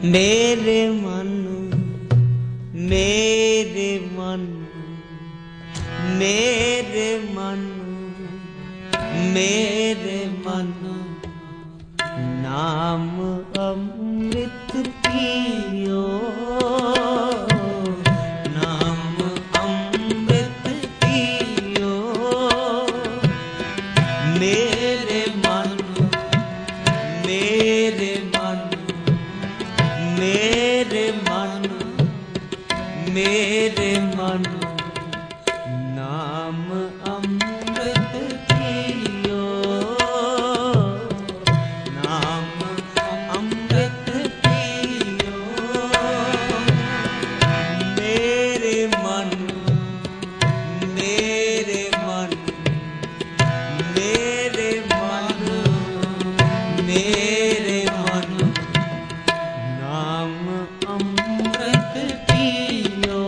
मेरे मन मेरे मन मेरे मन मेरे मन नाम अमृत पियो नाम अमृत पियो मेरे मन मेरे मन मेरे मन मेरे मन नाम अमृत पियो नाम अमृत पियो मेरे मन मेरे मन मेरे मन मेरे मन नाम अमृत पियो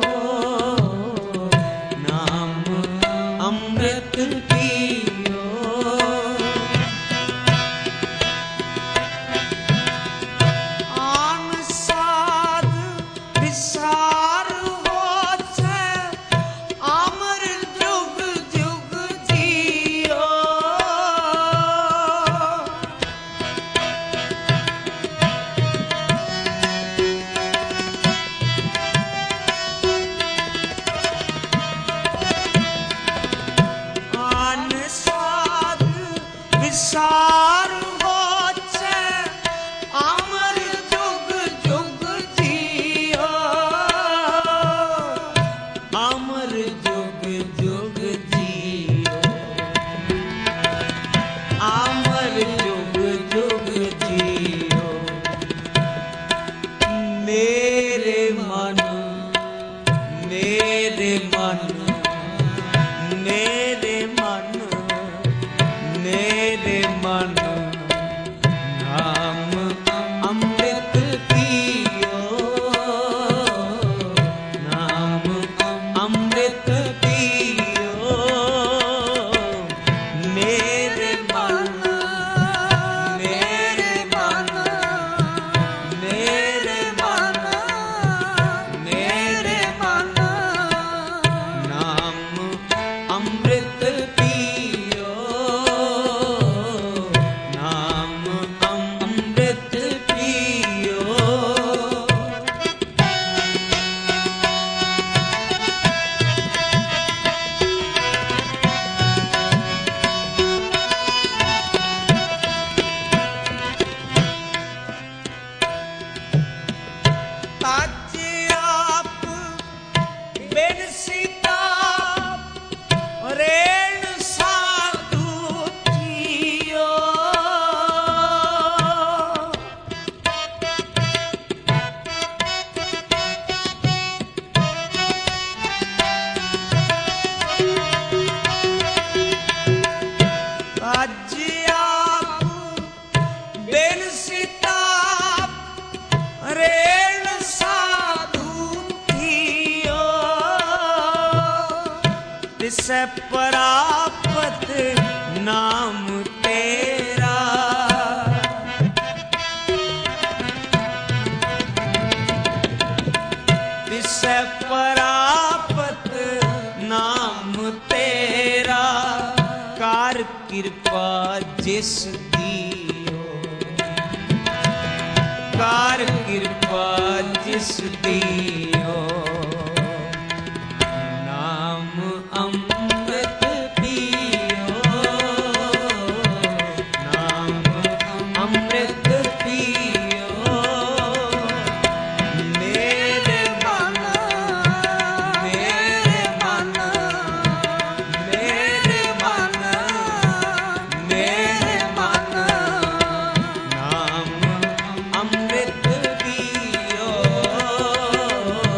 नाम अमृत पियो आन साध विसार होछे अमर जुग जुग जियो आन साध विसार होछे अमर जुग जुग जियो अमर जुग जुग जियो अमर जुग जुग जियो मेरे मन मेरे मन मेरे मन मेरे मन नाम अमृत पियो नाम अमृत पियो मेरे मन मेरे मन मेरे मन मेरे मन नाम अमृत पियो नाम अमृत पियो ताजे आप बिन सीता रेण साधु थियो आज आप बिन सीता रेण साधु थियो तिसे परापत नाम तेरा तिसे परापत नाम तेरा कार कृपा जिस दियो कार कृपा जिस दियो नाम अमृत पियो नाम अमृत पियो मेरे मन मेरे मन मेरे मन मेरे मन नाम अमृत पियो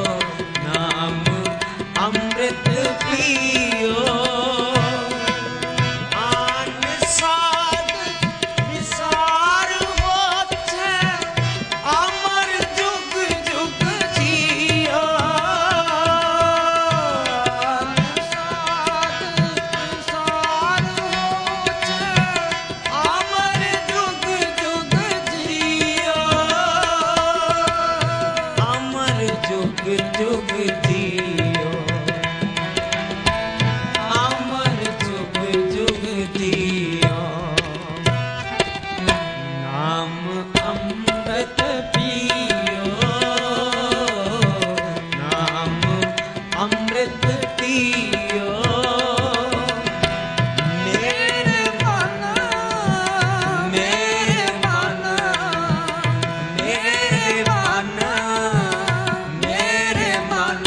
ਅੰਮ੍ਰਿਤ ਪੀਓ ਨਾਮ ਅੰਮ੍ਰਿਤ ਪੀਓ ਮੇਰੇ ਮਨ ਮੇਰੇ ਮਨ ਮੇਰੇ ਮਨ ਮੇਰੇ ਮਨ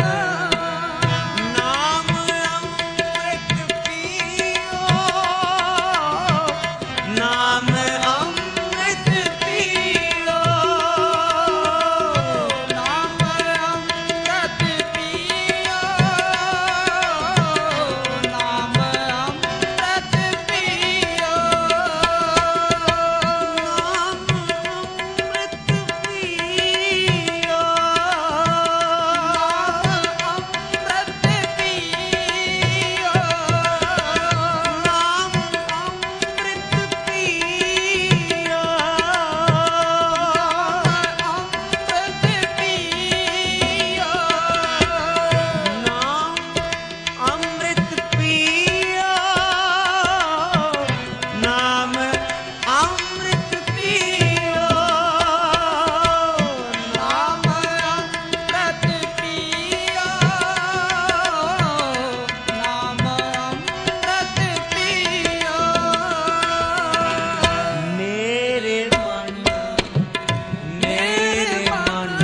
ਨਾਮ ਅੰਮ੍ਰਿਤ ਪੀਓ ਨਾਮ ਅੰਮ੍ਰਿਤ ਪੀਓ ਨਾਮ ਅੰਮ੍ਰਿਤ ਪੀਓ ਨਾਮ ਅੰਮ੍ਰਿਤ ਪੀਓ ਨਾਮ ਅੰਮ੍ਰਿਤ ਪੀਓ ਨਾਮ ਅੰਮ੍ਰਿਤ ਪੀਓ ਨਾਮ ਅੰਮ੍ਰਿਤ ਪੀਓ ਨਾਮ ਅੰਮ੍ਰਿਤ ਪੀਓ ਨਾਮ ਅੰਮ੍ਰਿਤ ਪੀਓ ਨਾਮ ਅੰਮ੍ਰਿਤ ਪੀਓ ਮੇਰੇ ਮਨ ਮੇਰੇ ਮਨ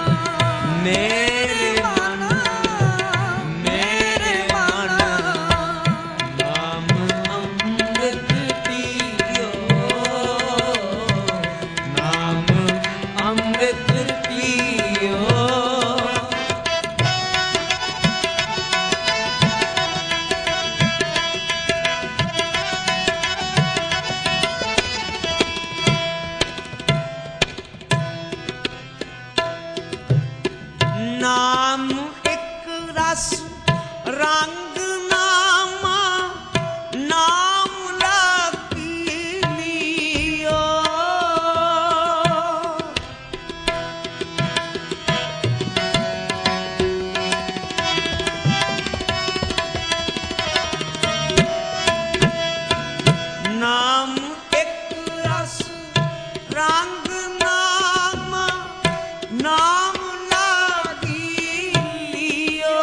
ਮੇਰੇ ਮਨ ਮੇਰੇ ਮਨ ਨਾਮ ਅੰਮ੍ਰਿਤ ਪੀਓ ਨਾਮ ਅੰਮ੍ਰਿਤ ਪੀਓ ਨਾਮ ਇੱਕ ਰਸ ਰੰਗ ਨਾਮਾ ਨਾਮ ਲਾਗੀ ਲਿਓ ਨਾਮ ਇੱਕ ਰਸ ਰੰਗ ਨਾਮਾ ਨਾਮ ਲਾਗੀ ਲਿਓ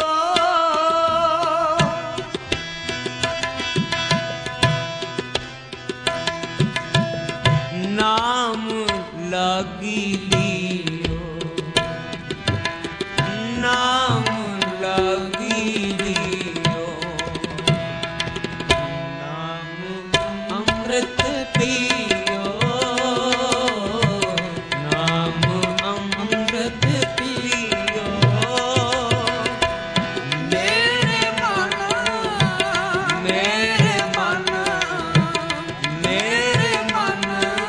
ਨਾਮ ਲਾਗੀ ਲਿਓ ਨਾਮ ਲਾਗੀ ਲਿਓ ਨਾਮ ਅੰਮ੍ਰਿਤ ਪੀਓ ਨਾਮ ਅੰਮ੍ਰਿਤ ਪੀਓ ਮੇਰੇ ਮਨ ਮੇਰੇ ਮਨ ਮੇਰੇ ਮਨ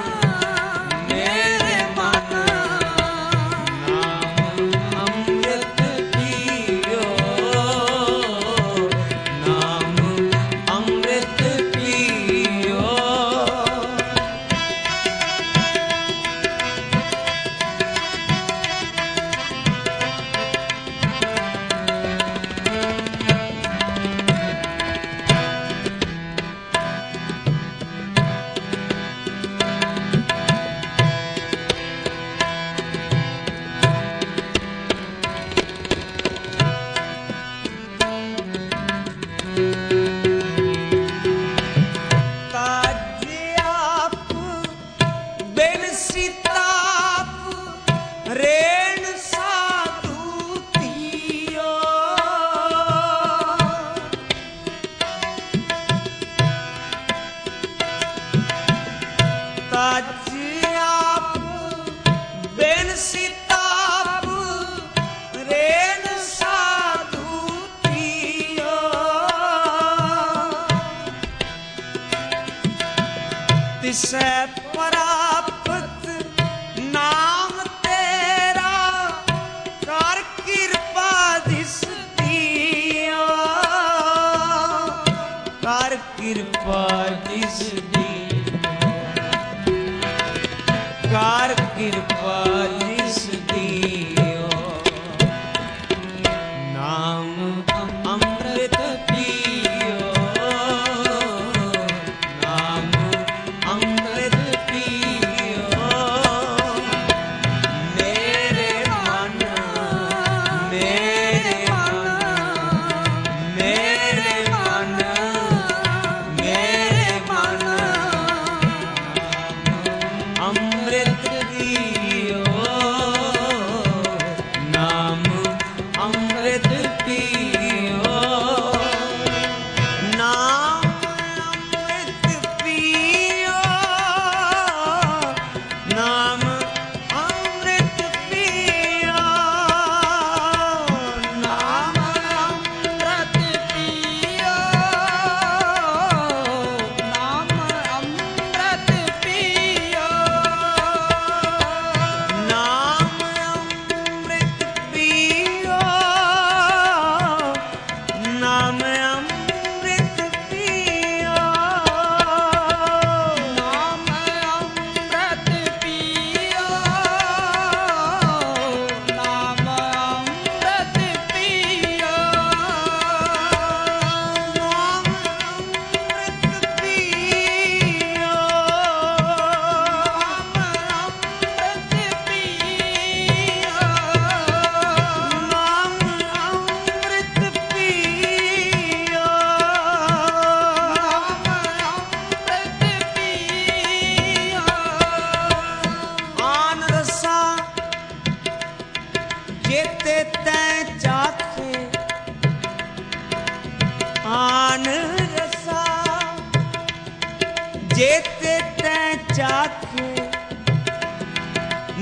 ਮੇਰੇ ਮਨ ਨਾਮ ਅੰਮ੍ਰਿਤ ਪੀਓ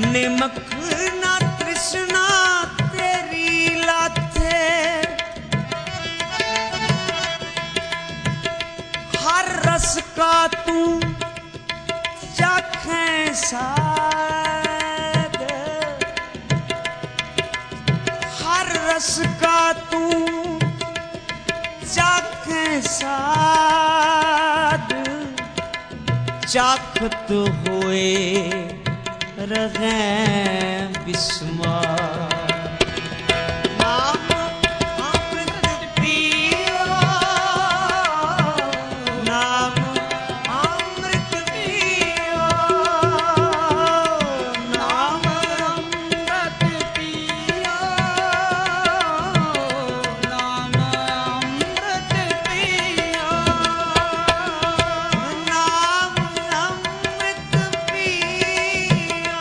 निमक ना तृष्णा तेरी लाथे, हर रस का तू चाखें साद, हर रस का तू चाखें साद, चाखत हुए रहें बिस्मार। नाम अमृत पियो, नाम अमृत पियो, नाम अमृत पियो, नाम अमृत पियो, नाम अमृत पियो,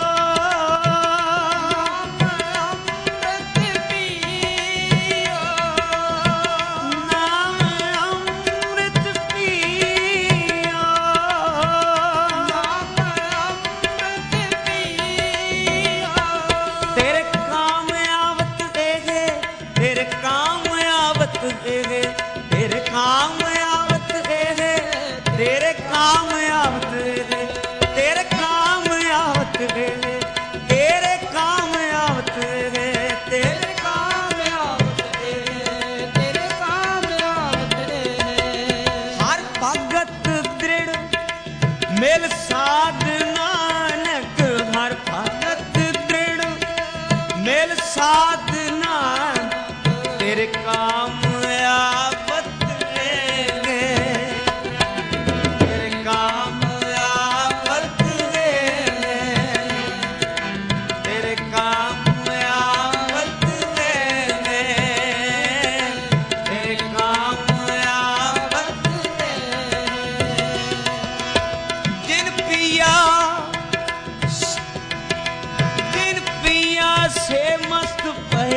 मेल साध नानक हर भगत दृढ़, मेल साध नानक तेरे काम आवत रे, तेरे काम आवत रे, तेरे काम आवत रे, तेरे काम आवत रे। जिन पिया से मस्त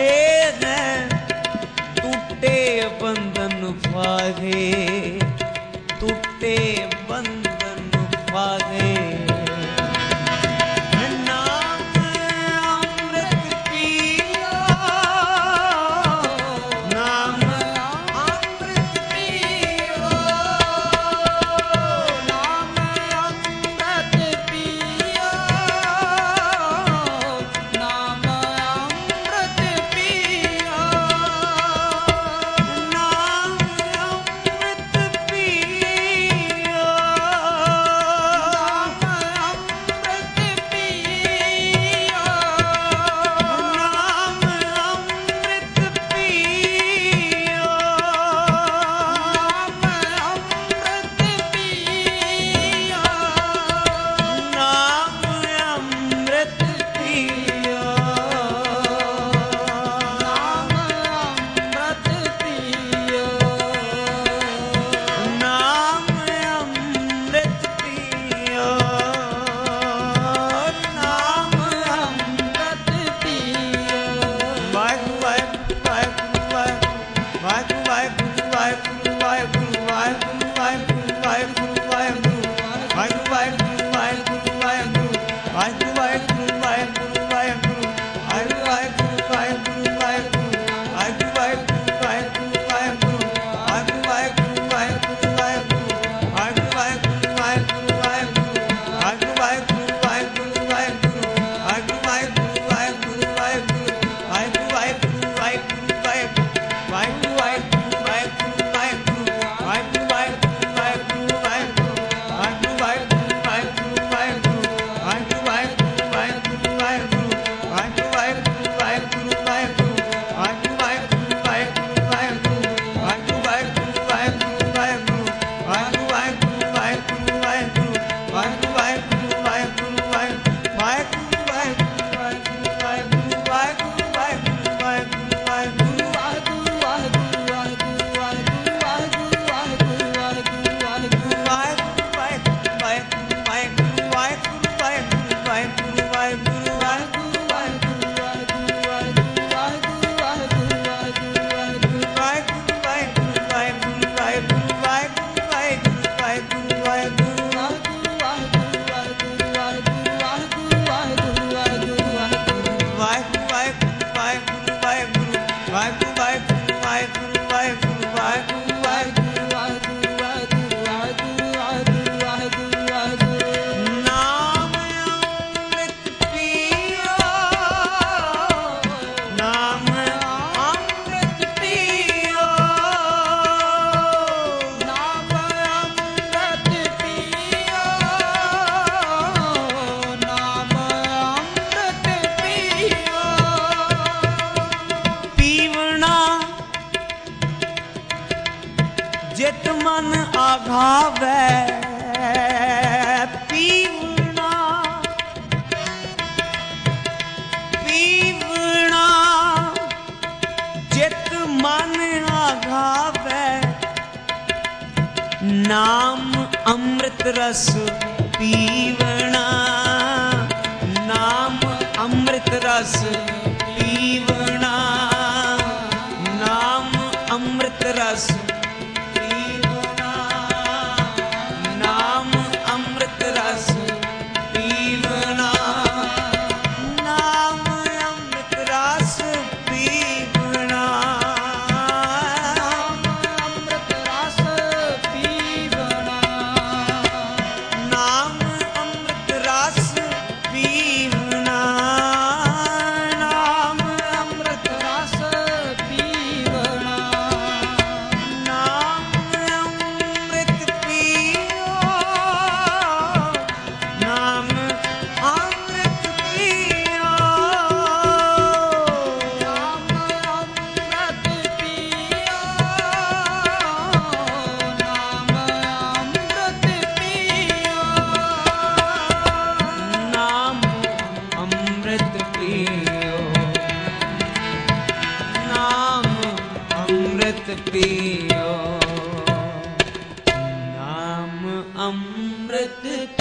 ਖਾਵੇ ਪੀਵਣਾ ਪੀਵਣਾ ਜਿਤ ਮਨ ਆਗਾਵੇ ਨਾਮ ਅੰਮ੍ਰਿਤ ਰਸ ਪੀਵਣਾ ਨਾਮ ਅੰਮ੍ਰਿਤ ਰਸ ਪੀਵਣਾ ਨਾਮ ਅੰਮ੍ਰਿਤ ਰਸ ਪੀਵਣਾ ਨਾਮ ਅੰਮ੍ਰਿਤ ਰਸ ਪੀਵਣਾ ਨਾਮ ਅੰਮ੍ਰਿਤ ਰਸ ਪੀਵਣਾ ਨਾਮ ਅੰਮ੍ਰਿਤ ਰਸ ਪੀਵਣਾ ਨਾਮ ਅੰਮ੍ਰਿਤ ਰਸ ਪੀਵਣਾ ਨਾਮ ਅੰਮ੍ਰਿਤ ਰਸ ਪੀਵਣਾ ਨਾਮ ਅੰਮ੍ਰਿਤ ਪੀਓ ਨਾਮ ਅੰਮ੍ਰਿਤ ਪੀਓ ਨਾਮ ਅੰਮ੍ਰਿਤ ਪੀਓ ਨਾਮ ਅੰਮ੍ਰਿਤ ਪੀਓ ਨਾਮ ਅੰਮ੍ਰਿਤ ਪੀਓ ਨਾਮ ਅੰਮ੍ਰਿਤ ਪੀਓ ਨਾਮ ਅੰਮ੍ਰਿਤ